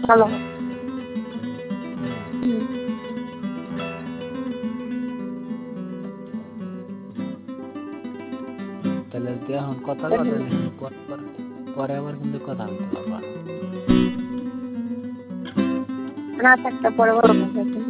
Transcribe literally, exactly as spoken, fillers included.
ভালো হয়। হুম। তাহলে তুই এখন কথা কর, তাহলে কিন্তু পরে আবার পরে আবার কিন্তু কথা বলতে পারবা না। না থাকতে পরে বলবো।